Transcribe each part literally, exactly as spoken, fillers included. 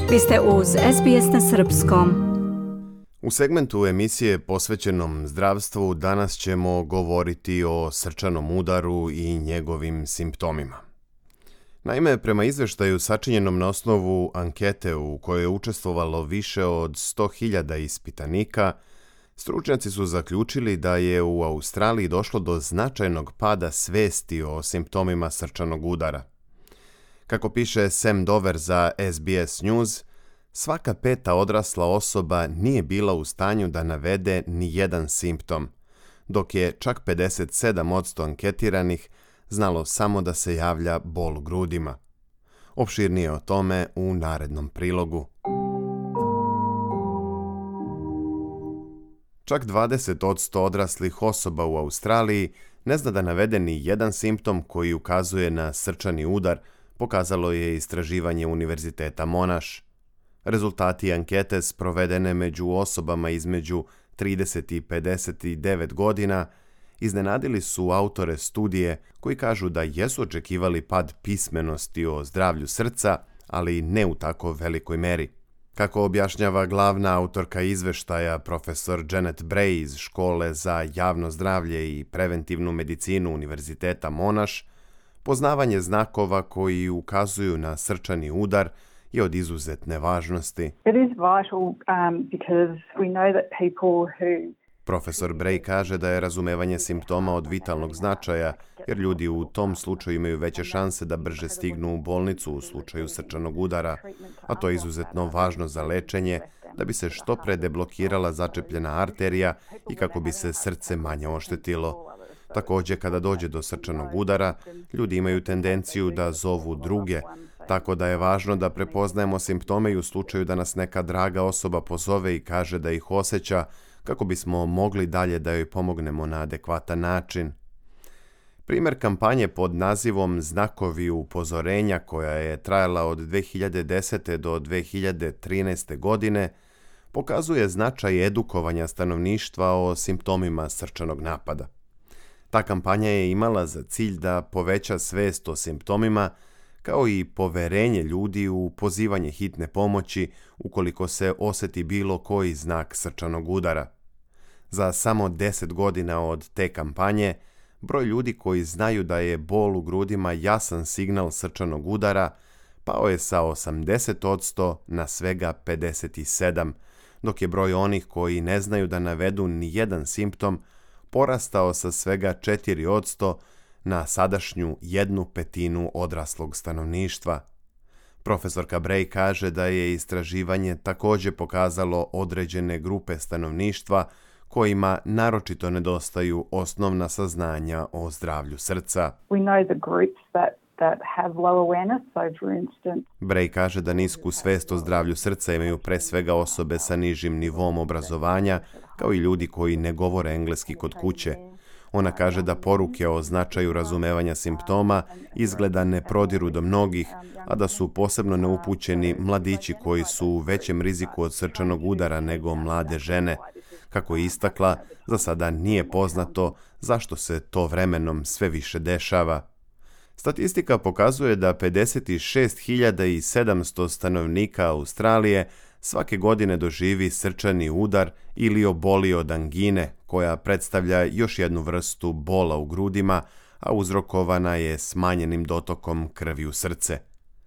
Vi ste uz S B S na srpskom. U segmentu emisije posvećenom zdravstvu danas ćemo govoriti o srčanom udaru i njegovim simptomima. Naime, prema izveštaju sačinjenom na osnovu ankete u kojoj je učestvovalo više od sto hiljada ispitanika, stručnjaci su zaključili da je u Australiji došlo do značajnog pada svesti o simptomima srčanog udara. Kako piše Sam Dover za S B S News, svaka peta odrasla osoba nije bila u stanju da navede ni jedan simptom, dok je čak pedeset sedam posto anketiranih znalo samo da se javlja bol u grudima. Opširnije o tome u narednom prilogu. Čak dvadeset posto odraslih osoba u Australiji ne zna da navede ni jedan simptom koji ukazuje na srčani udar, pokazalo je istraživanje Univerziteta Monash. Rezultati ankete sprovedene među osobama između trideset i pedeset devet godina iznenadili su autore studije koji kažu da jesu očekivali pad pismenosti o zdravlju srca, ali ne u tako velikoj meri. Kako objašnjava glavna autorka izveštaja profesor Janet Bray iz Škole za javno zdravlje i preventivnu medicinu Univerziteta Monash, poznavanje znakova koji ukazuju na srčani udar je od izuzetne važnosti. It is vital um, because we know that people who Profesor Bray kaže da je razumevanje simptoma od vitalnog značaja, jer ljudi u tom slučaju imaju veće šanse da brže stignu u bolnicu u slučaju srčanog udara, a to je izuzetno važno za lečenje, da bi se što pre deblokirala začepljena arterija i kako bi se srce manje oštetilo. Također, kada dođe do srčanog udara, ljudi imaju tendenciju da zovu druge, tako da je važno da prepoznajemo simptome i u slučaju da nas neka draga osoba pozove i kaže da ih osjeća, kako bismo mogli dalje da joj pomognemo na adekvatan način. Primjer kampanje pod nazivom Znakovi upozorenja, koja je trajala od dve hiljade desete do dve hiljade trinaeste godine, pokazuje značaj edukovanja stanovništva o simptomima srčanog napada. Ta kampanja je imala za cilj da poveća svest o simptomima, kao i poverenje ljudi u pozivanje hitne pomoći ukoliko se osjeti bilo koji znak srčanog udara. Za samo deset godina od te kampanje, broj ljudi koji znaju da je bol u grudima jasan signal srčanog udara pao je sa osamdeset posto na svega pedeset sedam, dok je broj onih koji ne znaju da navedu ni jedan simptom porastao sa svega četiri posto na sadašnju jednu petinu odraslog stanovništva. Profesorka Bray kaže da je istraživanje također pokazalo određene grupe stanovništva kojima naročito nedostaju osnovna saznanja o zdravlju srca. we know the groups that that have low awareness, so for instance Bray kaže da nisku svest o zdravlju srca imaju pre svega osobe sa nižim nivom obrazovanja, kao i ljudi koji ne govore engleski kod kuće. Ona kaže da poruke o značaju razumevanja simptoma izgleda ne prodiru do mnogih, a da su posebno neupućeni mladići koji su u većem riziku od srčanog udara nego mlade žene. Kako je istakla, za sada nije poznato zašto se to vremenom sve više dešava. Statistika pokazuje da pedeset šest hiljada sedamsto stanovnika Australije svake godine doživi srčani udar ili oboli od angine, koja predstavlja još jednu vrstu bola u grudima, a uzrokovana je smanjenim dotokom krvi u srce.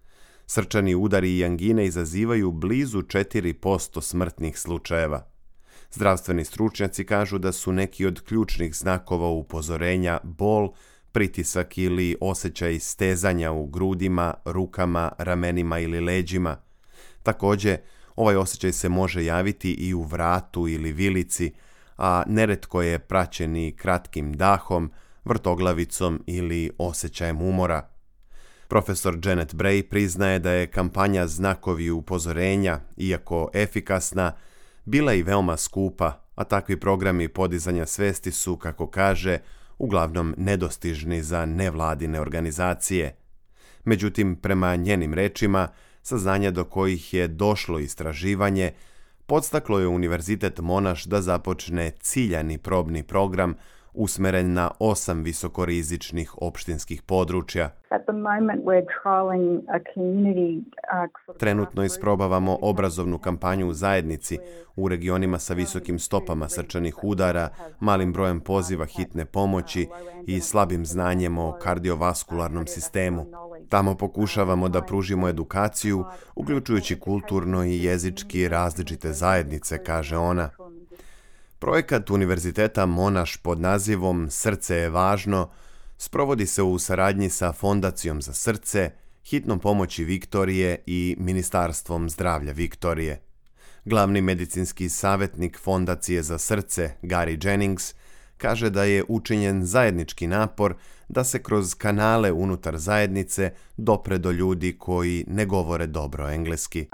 Srčani udari i angine izazivaju blizu četiri posto smrtnih slučajeva. Zdravstveni stručnjaci kažu da su neki od ključnih znakova upozorenja bol, pritisak ili osjećaj stezanja u grudima, rukama, ramenima ili leđima. Također, ovaj osjećaj se može javiti i u vratu ili vilici, a neretko je praćen i kratkim dahom, vrtoglavicom ili osjećajem umora. Profesor Janet Bray priznaje da je kampanja Znakovi upozorenja, iako efikasna, bila i veoma skupa, a takvi programi podizanja svesti su, kako kaže, uglavnom nedostižni za nevladine organizacije. Međutim, prema njenim rečima, saznanja do kojih je došlo istraživanje podstaklo je Univerzitet Monash da započne ciljani probni program usmeren na osam visokorizičnih opštinskih područja. At the moment we're trialing a community uh, Trenutno isprobavamo obrazovnu kampanju u zajednici u regionima sa visokim stopama srčanih udara, malim brojem poziva hitne pomoći i slabim znanjem o kardiovaskularnom sistemu. Tamo pokušavamo da pružimo edukaciju, uključujući kulturno i jezički različite zajednice, kaže ona. Projekat Univerziteta Monash pod nazivom Srce je važno sprovodi se u saradnji sa Fondacijom za srce, Hitnom pomoći Viktorije i Ministarstvom zdravlja Viktorije. Glavni medicinski savjetnik Fondacije za srce, Gary Jennings, kaže da je učinjen zajednički napor da se kroz kanale unutar zajednice dopre do ljudi koji ne govore dobro engleski.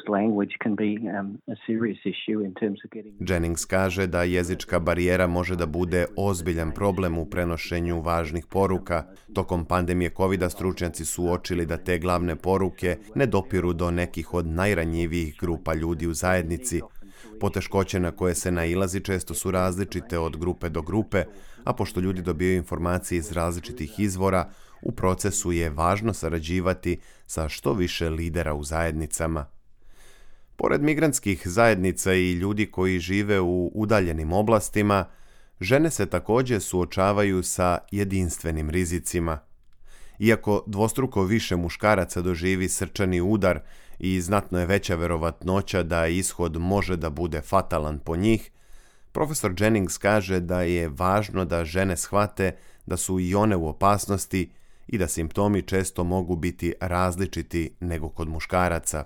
Jennings kaže da jezička barijera može da bude ozbiljan problem u prenošenju važnih poruka. Tokom pandemije kovida stručnjaci su uočili da te glavne poruke ne dopiru do nekih od najranjivijih grupa ljudi u zajednici. Poteškoće na koje se nailazi često su različite od grupe do grupe, a pošto ljudi dobijaju informacije iz različitih izvora, u procesu je važno sarađivati sa što više lidera u zajednicama. Pored migrantskih zajednica i ljudi koji žive u udaljenim oblastima, žene se također suočavaju sa jedinstvenim rizicima. Iako dvostruko više muškaraca doživi srčani udar i znatno je veća verovatnoća da ishod može da bude fatalan po njih, profesor Jennings kaže da je važno da žene shvate da su i one u opasnosti i da simptomi često mogu biti različiti nego kod muškaraca.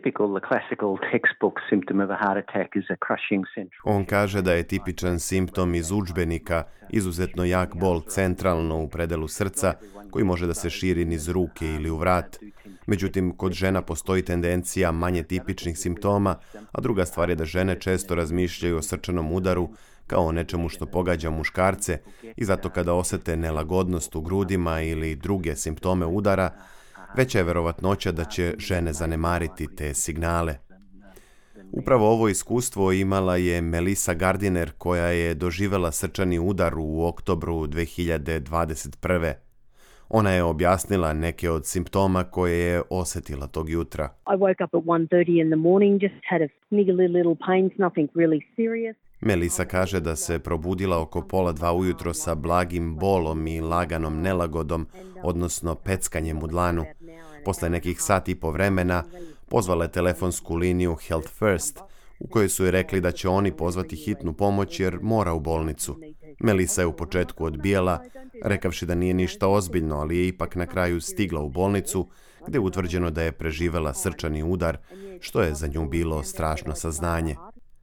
On kaže da je tipičan simptom iz udžbenika izuzetno jak bol centralno u predelu srca koji može da se širi niz ruke ili u vrat. Međutim, kod žena postoji tendencija manje tipičnih simptoma, a druga stvar je da žene često razmišljaju o srčanom udaru kao o nečemu što pogađa muškarce i zato kada osete nelagodnost u grudima ili druge simptome udara, veća je verovatnoća da će žene zanemariti te signale. Upravo ovo iskustvo imala je Melissa Gardiner koja je doživela srčani udar u oktobru dve hiljade dvadeset prve. Ona je objasnila neke od simptoma koje je osjetila tog jutra. I woke up at one thirty in the morning, just had a niggly little pains, nothing really serious. Melissa kaže da se probudila oko pola dva ujutro sa blagim bolom i laganom nelagodom, odnosno peckanjem u dlanu. Posle nekih sati i po vremena pozvala je telefonsku liniju Health First, u kojoj su joj rekli da će oni pozvati hitnu pomoć jer mora u bolnicu. Melissa je u početku odbijala, rekavši da nije ništa ozbiljno, ali je ipak na kraju stigla u bolnicu, gdje je utvrđeno da je preživela srčani udar, što je za nju bilo strašno saznanje.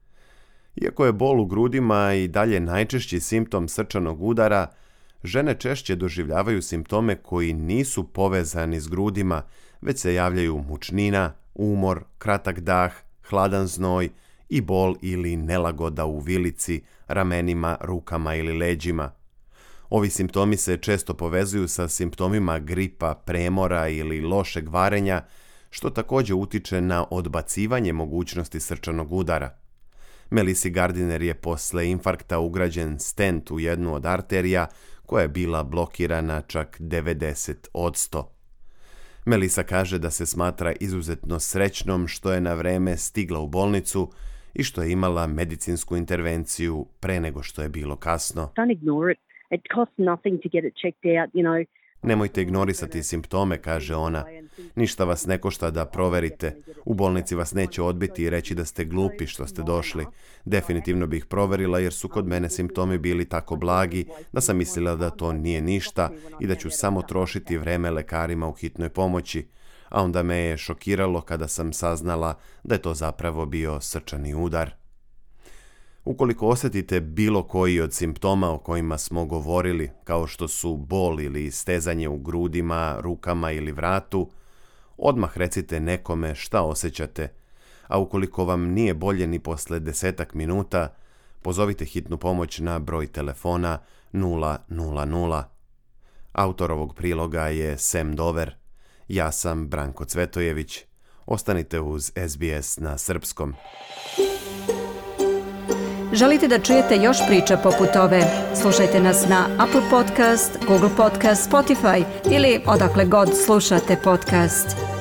Iako je bol u grudima i dalje najčešći simptom srčanog udara, žene češće doživljavaju simptome koji nisu povezani s grudima, već se javljaju mučnina, umor, kratak dah, hladan znoj i bol ili nelagoda u vilici, ramenima, rukama ili leđima. Ovi simptomi se često povezuju sa simptomima gripa, premora ili lošeg varenja, što također utiče na odbacivanje mogućnosti srčanog udara. Melissi Gardiner je posle infarkta ugrađen stent u jednu od arterija koja je bila blokirana čak devedeset posto. Melissa kaže da se smatra izuzetno srećnom što je na vreme stigla u bolnicu i što je imala medicinsku intervenciju pre nego što je bilo kasno. Don't ignore it. It costs nothing to get it checked out, you know. Nemojte ignorisati simptome, kaže ona. Ništa vas ne košta da proverite. U bolnici vas neće odbiti i reći da ste glupi što ste došli. Definitivno bih proverila jer su kod mene simptomi bili tako blagi da sam mislila da to nije ništa i da ću samo trošiti vreme lekarima u hitnoj pomoći. A onda me je šokiralo kada sam saznala da je to zapravo bio srčani udar. Ukoliko osjetite bilo koji od simptoma o kojima smo govorili, kao što su bol ili stezanje u grudima, rukama ili vratu, odmah recite nekome šta osjećate, a ukoliko vam nije bolje ni posle desetak minuta, pozovite hitnu pomoć na broj telefona nula nula nula. Autor ovog priloga je Sam Dover. Ja sam Branko Cvetojević. Ostanite uz S B S na srpskom. Želite da čujete još priča poput ove? Slušajte nas na Apple Podcast, Google Podcast, Spotify ili odakle god slušate podcast.